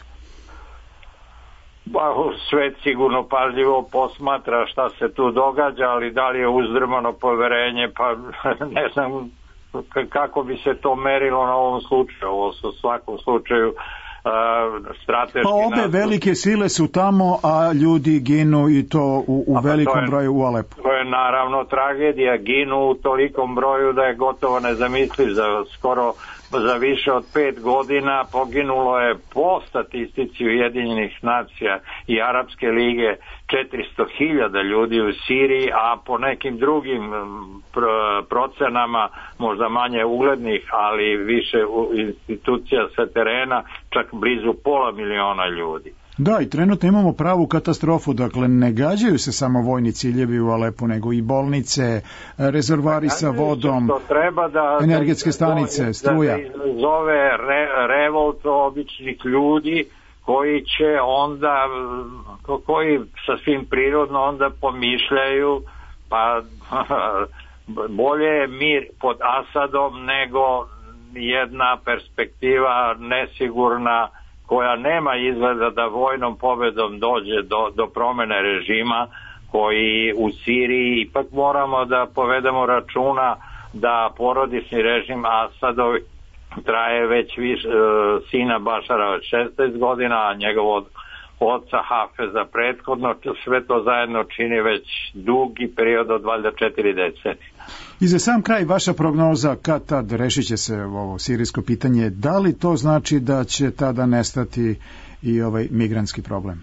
Pa, svet sigurno pažljivo posmatra šta se tu događa, ali da li je uzdrmano poverenje, pa ne znam kako bi se to merilo na ovom slučaju. Ovo su u svakom slučaju uh, strateški... Pa obe nastup. Velike sile su tamo, a ljudi ginu i to u, u velikom je, broju u Alepu. To je naravno tragedija, ginu u tolikom broju da je gotovo nezamisliv. Za skoro za više od pet godina poginulo je po statistici Ujedinjenih nacija i Arapske lige četiristo hiljada ljudi u Siriji, a po nekim drugim pr- procenama, možda manje uglednih, ali više institucija sa terena, čak blizu pola miliona ljudi. Da, i trenutno imamo pravu katastrofu, dakle ne gađaju se samo vojni ciljevi u Alepu, nego i bolnice, rezervari sa vodom, treba da, energetske stanice, da, struja. Da izazove re, revolt običnih ljudi koji će onda, koji sasvim prirodno onda pomišljaju, pa bolje je mir pod Asadom nego jedna perspektiva nesigurna koja nema izgleda da vojnom pobedom dođe do, do promene režima koji u Siriji ipak moramo da povedemo računa da porodični režim Asadov traje već viš, e, sina Bašara od šesnaest godina, a njegovog oca Hafeza prethodno, sve to zajedno čini već dugi period od valjda četiri decenije. I za sam kraj, vaša prognoza kad tad rešit će se ovo sirijsko pitanje, da li to znači da će tada nestati i ovaj migrantski problem?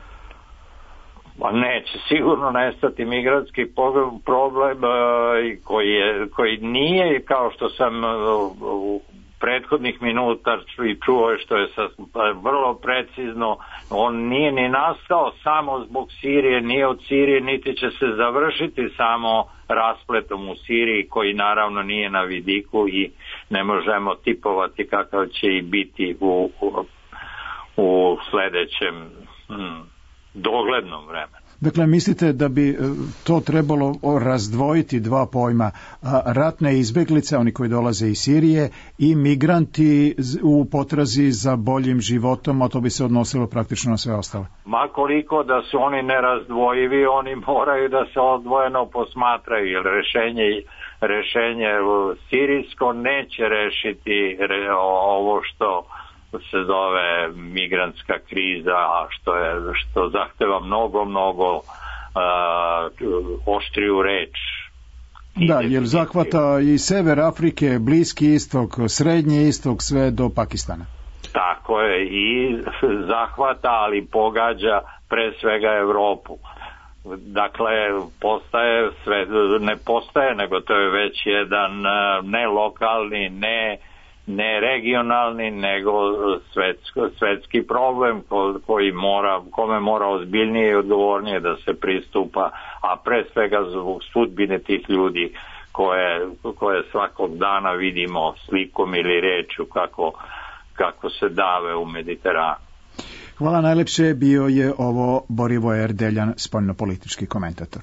Pa neće sigurno nestati migrantski problem koji, je, koji nije, kao što sam prethodnih minuta i čuo je što je sa, vrlo precizno, on nije ni nastao samo zbog Sirije, nije od Sirije, niti će se završiti samo raspletom u Siriji, koji naravno nije na vidiku i ne možemo tipovati kakav će i biti u, u, u sledećem hm, doglednom vremenu. Dakle, mislite da bi to trebalo razdvojiti dva pojma, ratne izbeglice, oni koji dolaze iz Sirije, i migranti u potrazi za boljim životom, a to bi se odnosilo praktično na sve ostale? Ma koliko da su oni nerazdvojivi, oni moraju da se odvojeno posmatraju, jer rešenje, rešenje sirijsko neće rešiti ovo što se zove migrantska kriza, a što je što zahteva mnogo mnogo uh, oštriju reč. Da, jer zahvata i sever Afrike, Bliski istok, Srednji istok, sve do Pakistana. Tako je, i zahvata, ali pogađa pre svega Evropu. Dakle, postaje sve, ne postaje, nego to je već jedan ne lokalni, ne ne regionalni, nego svetsko, svetski problem ko, koji mora, kome mora ozbiljnije i odgovornije da se pristupa, a pre svega zbog sudbine tih ljudi koje, koje svakog dana vidimo slikom ili rečju kako, kako se dave u Mediteranu. Hvala najlepše, bio je ovo Borivoje Erdeljan, spoljnopolitički komentator.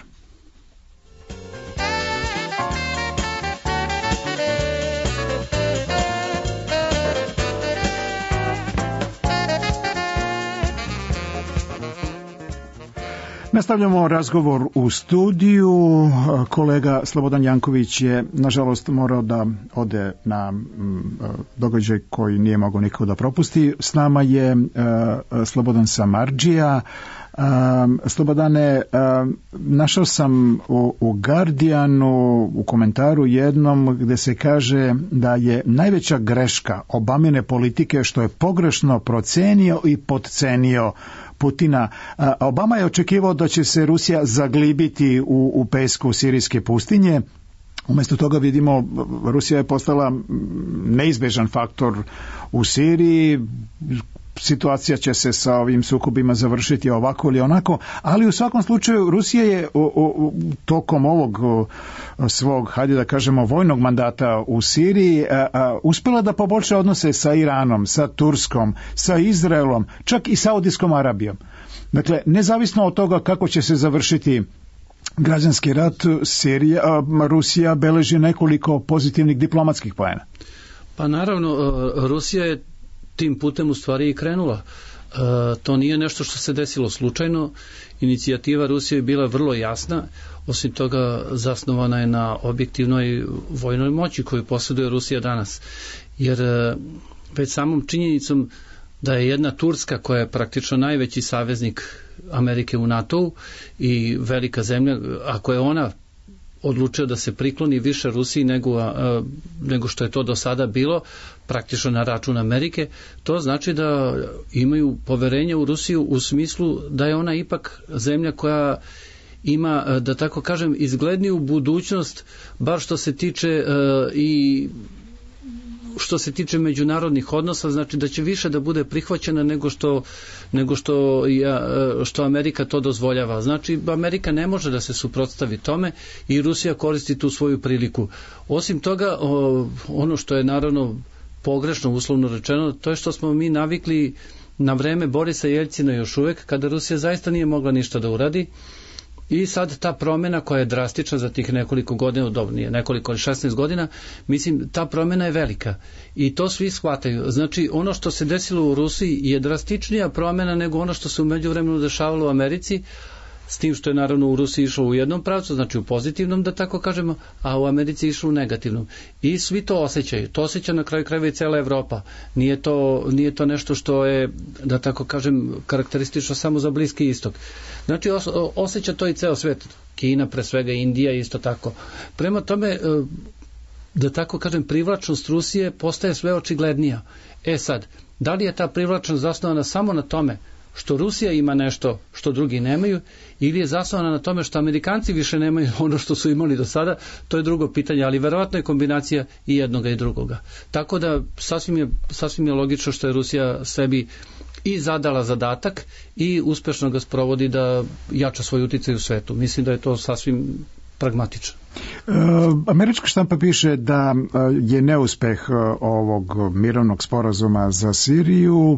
Nastavljamo razgovor u studiju. Kolega Slobodan Janković je, nažalost, morao da ode na događaj koji nije mogao nikako da propusti. S nama je Slobodan Samardžija. Slobodane, našao sam u, u Guardianu u komentaru jednom gde se kaže da je najveća greška Obamine politike što je pogrešno procenio i potcenio Putina. Obama je očekivao da će se Rusija zaglibiti u, u pesku sirijske pustinje. Umjesto toga vidimo, Rusija je postala neizbežan faktor u Siriji. Situacija će se sa ovim sukobima završiti ovako ili onako, ali u svakom slučaju Rusija je o, o, tokom ovog o, svog, hajde da kažemo, vojnog mandata u Siriji a, a, uspjela da poboljša odnose sa Iranom, sa Turskom, sa Izraelom, čak i Saudijskom Arabijom. Dakle, nezavisno od toga kako će se završiti građanski rat, Sirija, a, Rusija beleži nekoliko pozitivnih diplomatskih poena. Pa naravno, Rusija je tim putem u stvari i krenula. E, to nije nešto što se desilo slučajno. Inicijativa Rusije je bila vrlo jasna, osim toga zasnovana je na objektivnoj vojnoj moći koju posjeduje Rusija danas. Jer e, već samom činjenicom da je jedna Turska, koja je praktično najveći saveznik Amerike u NATO-u i velika zemlja, ako je ona odlučio da se prikloni više Rusiji nego, a, nego što je to do sada bilo, praktično na račun Amerike, to znači da imaju poverenje u Rusiju u smislu da je ona ipak zemlja koja ima, da tako kažem, izgledniju budućnost, bar što se tiče a, i što se tiče međunarodnih odnosa, znači da će više da bude prihvaćena nego što, nego što, ja, što Amerika to dozvoljava. Znači, Amerika ne može da se suprotstavi tome i Rusija koristi tu svoju priliku. Osim toga, ono što je naravno pogrešno, uslovno rečeno, to je što smo mi navikli na vreme Borisa Jeljcina još uvek, kada Rusija zaista nije mogla ništa da uradi. I sad ta promjena koja je drastična za tih nekoliko godina, dobro nije nekoliko ili šesnaest godina, mislim ta promjena je velika i to svi shvataju. Znači ono što se desilo u Rusiji je drastičnija promjena nego ono što se u međuvremenu dešavalo u Americi, s tim što je naravno u Rusiji išlo u jednom pravcu, znači u pozitivnom da tako kažemo, a u Americi išlo u negativnom. I svi to osjećaju. To osjeća na kraju krajeva i cela Evropa. Nije to, nije to nešto što je, da tako kažem, karakteristično samo za Bliski istok. Znači os, osjeća to i ceo svet. Kina, pre svega Indija isto tako. Prema tome, da tako kažem, privlačnost Rusije postaje sve očiglednija. E sad, da li je ta privlačnost zasnovana samo na tome što Rusija ima nešto što drugi nemaju, ili je zasnovana na tome što Amerikanci više nemaju ono što su imali do sada, to je drugo pitanje, ali verovatno je kombinacija i jednoga i drugoga. Tako da sasvim je, sasvim je logično što je Rusija sebi i zadala zadatak i uspešno ga sprovodi da jača svoj uticaj u svetu. Mislim da je to sasvim pragmatično. E, američka štampa piše da je neuspeh ovog mirovnog sporazuma za Siriju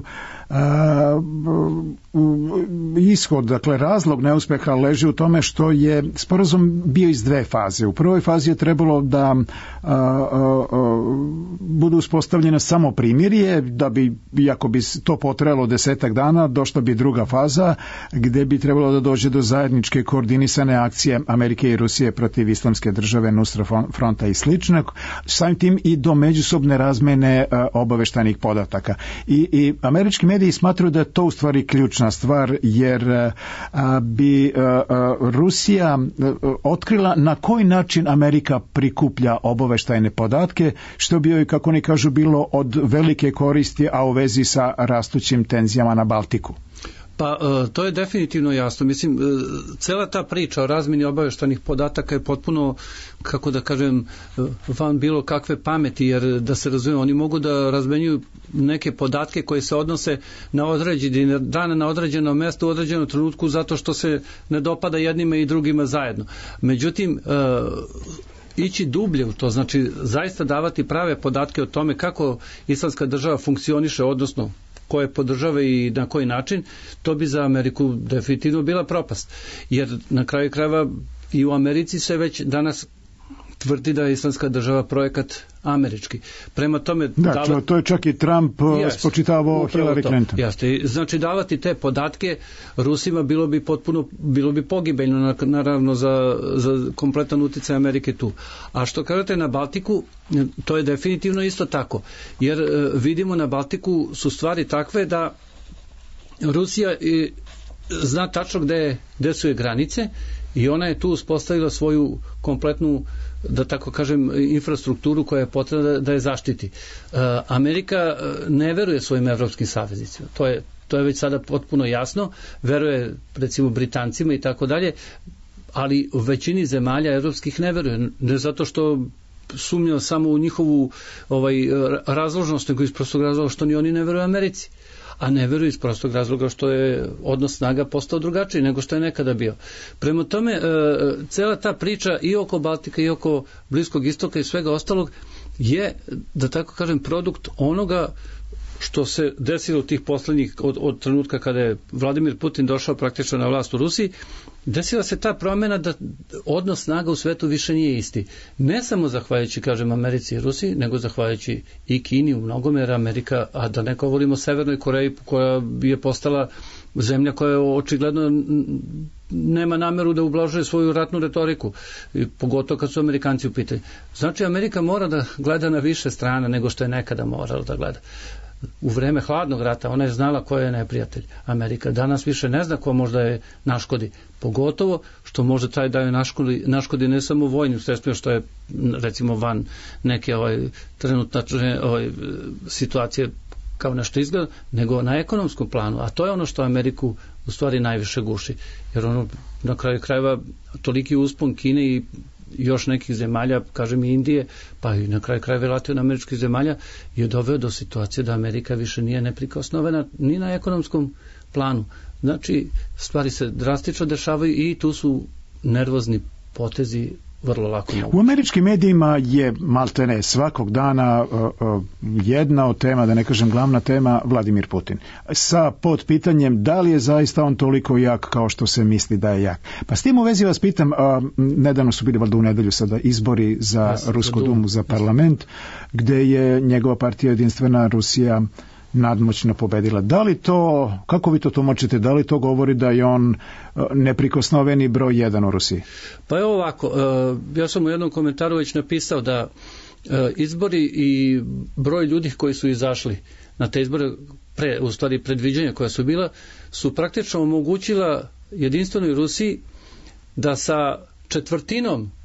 ishod, dakle razlog neuspeha leži u tome što je sporazum bio iz dve faze. U prvoj fazi je trebalo da a, a, a, budu uspostavljene samo primirje, da bi, iako bi to potrajalo desetak dana, došla bi druga faza gde bi trebalo da dođe do zajedničke koordinisane akcije Amerike i Rusije protiv islamske države, Nusra fronta i sličnog, samim tim i do međusobne razmene a, obaveštajnih podataka. I, i američki mediji smatruju da je to u stvari ključna stvar, jer a, bi a, a, Rusija a, otkrila na koji način Amerika prikuplja obaveštajne podatke, što bi joj, kako oni kažu, bilo od velike koristi, a u vezi sa rastućim tenzijama na Baltiku. Pa to je definitivno jasno. Mislim, cela ta priča o razmeni obaveštajnih podataka je potpuno, kako da kažem, van bilo kakve pameti, jer da se razume, oni mogu da razmenjuju neke podatke koje se odnose na određene dane, na određeno mesto u određenom trenutku, zato što se ne dopada jednima i drugima zajedno. Međutim, ići dublje u to, znači zaista davati prave podatke o tome kako islamska država funkcioniše, odnosno koje podržave i na koji način, to bi za Ameriku definitivno bila propast. Jer na kraju krajeva i u Americi se već danas tvrdi da je islamska država projekat američki. Prema tome... Da, davati... to je čak i Trump yes, spočitavao Hillary Clinton. Jeste. Znači, davati te podatke Rusima bilo bi potpuno, bilo bi pogibeljno, naravno, za, za kompletan uticaj Amerike tu. A što kažete na Baltiku, to je definitivno isto tako. Jer e, vidimo na Baltiku su stvari takve da Rusija e, zna tačno gde, gde su je granice i ona je tu uspostavila svoju kompletnu, da tako kažem, infrastrukturu koja je potrebna da, da je zaštiti. E, Amerika ne veruje svojim evropskim saveznicima. To je, to je već sada potpuno jasno. Veruje, recimo, Britancima i tako dalje, ali u većini zemalja evropskih ne veruje. Ne zato što sumnja samo u njihovu ovaj, razložnost, nego iz prostog razloga što ni oni ne veruju Americi. A ne veruju iz prostog razloga što je odnos snaga postao drugačiji nego što je nekada bio. Prema tome, e, cela ta priča i oko Baltika i oko Bliskog istoka i svega ostalog je, da tako kažem, produkt onoga što se desilo tih poslednjih, od, od trenutka kada je Vladimir Putin došao praktično na vlast u Rusiji, desila se ta promjena da odnos snaga u svetu više nije isti. Ne samo zahvaljujući, kažem, Americi i Rusiji, nego zahvaljujući i Kini u mnogome, jer Amerika, a da ne govorimo o Severnoj Koreji, koja je postala zemlja koja očigledno nema nameru da ublažuje svoju ratnu retoriku, pogotovo kad su Amerikanci u pitanju. Znači, Amerika mora da gleda na više strana nego što je nekada morala da gleda. U vreme hladnog rata ona je znala ko je neprijatelj. Amerika danas više ne zna ko možda je naškodi. Pogotovo što može taj da je naškodi, naškodi ne samo vojnim sredstvima, što je recimo van neke ovaj, trenutne ovaj, situacije kao nešto izgleda, nego na ekonomskom planu. A to je ono što Ameriku u stvari najviše guši. Jer ono na kraju krajeva toliki uspon Kine i još nekih zemalja, kažem i Indije, pa i na kraju krajeva latinoameričkih zemalja, je doveo do situacije da Amerika više nije neprikosnovena ni na ekonomskom planu. Znači, stvari se drastično dešavaju i tu su nervozni potezi vrlo lako mogući. U američkim medijima je maltene svakog dana uh, uh, jedna od tema, da ne kažem glavna tema, Vladimir Putin. Sa podpitanjem da li je zaista on toliko jak kao što se misli da je jak. Pa s tim u vezi vas pitam, uh, nedavno su bili valjda u nedelju sada izbori za Jasne, Rusku dumu, za parlament, gde je njegova partija Jedinstvena Rusija nadmoćno pobedila. Da li to, kako vi to tumačite, da li to govori da je on neprikosnoveni broj jedan u Rusiji? Pa evo ovako, ja sam u jednom komentaru već napisao da izbori i broj ljudi koji su izašli na te izbore, pre, u stvari predviđanja koja su bila, su praktično omogućila Jedinstvenoj Rusiji da sa četvrtinom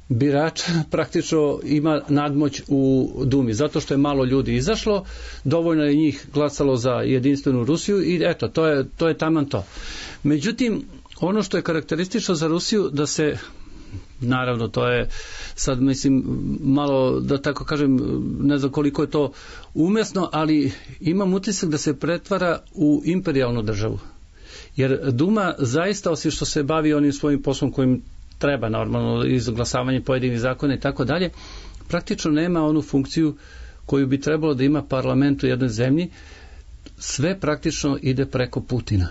birača praktično ima nadmoć u Dumi, zato što je malo ljudi izašlo, dovoljno je njih glasalo za jedinstvenu Rusiju i eto, to je, to je taman to. Međutim, ono što je karakteristično za Rusiju, da se, naravno to je sad mislim malo da tako kažem, ne znam koliko je to umesno, ali imam utisak da se pretvara u imperijalnu državu. Jer Duma zaista, osim što se bavi onim svojim poslom kojim treba normalno, izglasavanje pojedinih zakona i tako dalje, praktično nema onu funkciju koju bi trebalo da ima parlament u jednoj zemlji. Sve praktično ide preko Putina.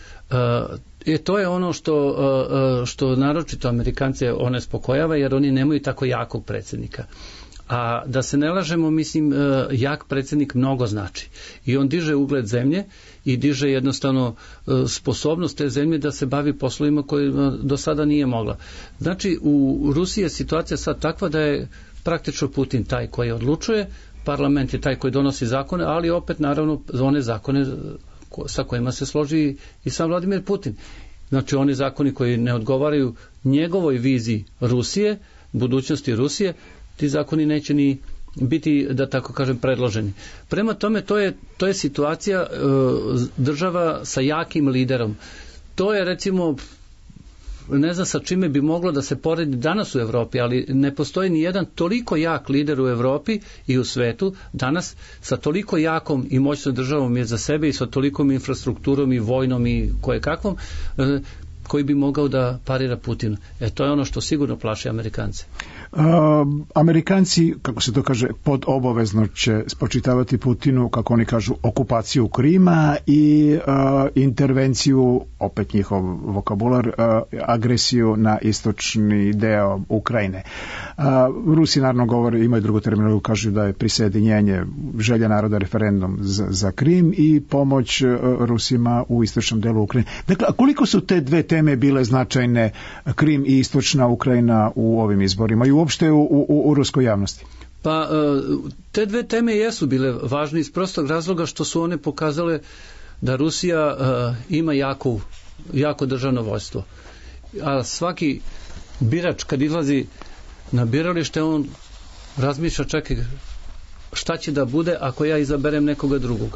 E, to je ono što, što naročito Amerikance one spokojava, jer oni nemaju tako jakog predsjednika. A da se ne lažemo, mislim, jak predsjednik mnogo znači. I on diže ugled zemlje i diže jednostavno sposobnost te zemlje da se bavi poslovima kojima do sada nije mogla. Znači, u Rusiji je situacija sad takva da je praktično Putin taj koji odlučuje, parlament je taj koji donosi zakone, ali opet naravno one zakone sa kojima se složi i sam Vladimir Putin. Znači, oni zakoni koji ne odgovaraju njegovoj viziji Rusije, budućnosti Rusije, ti zakoni neće ni biti, da tako kažem, predloženi. Prema tome, to je, to je situacija e, država sa jakim liderom. To je, recimo, ne znam sa čime bi moglo da se poredi danas u Evropi, ali ne postoji ni jedan toliko jak lider u Evropi i u svetu danas sa toliko jakom i moćnom državom je za sebe i sa tolikom infrastrukturom i vojnom i kojekakvom, e, koji bi mogao da parira Putinu. E, to je ono što sigurno plaši Amerikance. Uh, Amerikanci, kako se to kaže, pod obavezno će spočitavati Putinu, kako oni kažu, okupaciju Krima i uh, intervenciju, opet njihov vokabular, uh, agresiju na istočni deo Ukrajine. Uh, Rusi naravno govore, imaju drugu terminologiju, kažu da je prisjedinjenje, želja naroda, referendum za, za Krim i pomoć uh, Rusima u istočnom delu Ukrajine. Dakle, a koliko su te dve teme bile značajne, Krim i istočna Ukrajina, u ovim izborima i uopšte u, u, u ruskoj javnosti? Pa te dve teme jesu bile važne iz prostog razloga što su one pokazale da Rusija uh, ima jako, jako državno vojstvo. A svaki birač kad izlazi na biralište, on razmišlja, čekaj, šta će da bude ako ja izaberem nekoga drugoga.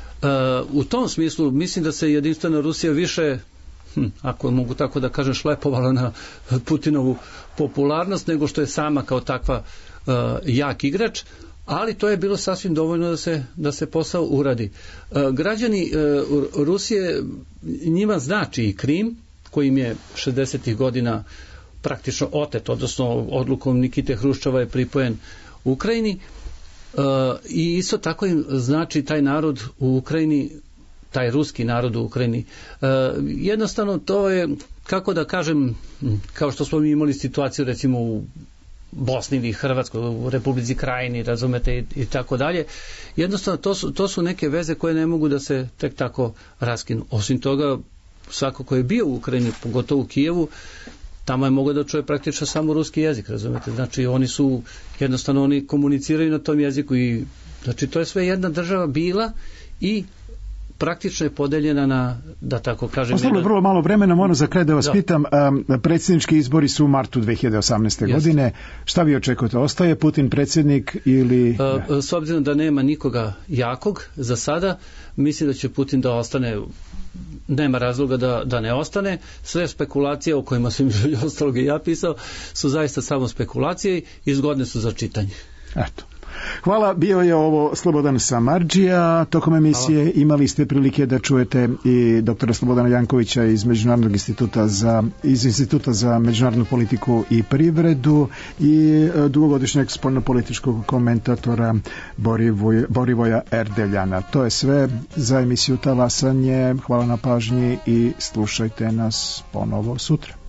Uh, u tom smislu mislim da se jedinstvena Rusija više, hm, ako mogu tako da kažem, šlepovala na Putinovu popularnost nego što je sama kao takva uh, jak igrač, ali to je bilo sasvim dovoljno da se, da se posao uradi. Uh, građani uh, Rusije, njima znači i Krim, kojim je šezdesetih godina praktično otet, odnosno odlukom Nikite Hruščova je pripojen Ukrajini, uh, i isto tako im znači taj narod u Ukrajini, taj ruski narod u Ukrajini. Uh, jednostavno to je, kako da kažem, kao što smo mi imali situaciju recimo u Bosni ili Hrvatskoj, u Republici Krajini, razumete, i, i tako dalje. Jednostavno to su, to su neke veze koje ne mogu da se tek tako raskinu. Osim toga, svako ko je bio u Ukrajini, pogotovo u Kijevu, tamo je mogao da čuje praktično samo ruski jezik, razumete. Znači oni su, jednostavno oni komuniciraju na tom jeziku i znači to je sve jedna država bila i praktično je podeljena na, da tako kažem... Ostalo je vrlo malo vremena, moram za kraj da vas da. pitam, um, predsjednički izbori su u martu dve hiljade osamnaeste. Jeste. godine. Šta vi očekujete? Ostaje Putin predsjednik ili... Uh, s obzirom da nema nikoga jakog za sada, mislim da će Putin da ostane, nema razloga da, da ne ostane. Sve spekulacije o kojima sam ostalog i ja pisao su zaista samo spekulacije i zgodne su za čitanje. Eto. Hvala, bio je ovo Slobodan Samardžija. Tokom emisije Hvala. Imali ste prilike da čujete i doktora Slobodana Jankovića iz Međunarodnog instituta za, iz Instituta za međunarodnu politiku i privredu i dugogodišnjeg spoljnopolitičkog komentatora Borivoja, Borivoja Erdeljana. To je sve za emisiju Talasanje. Hvala na pažnji i slušajte nas ponovo sutra.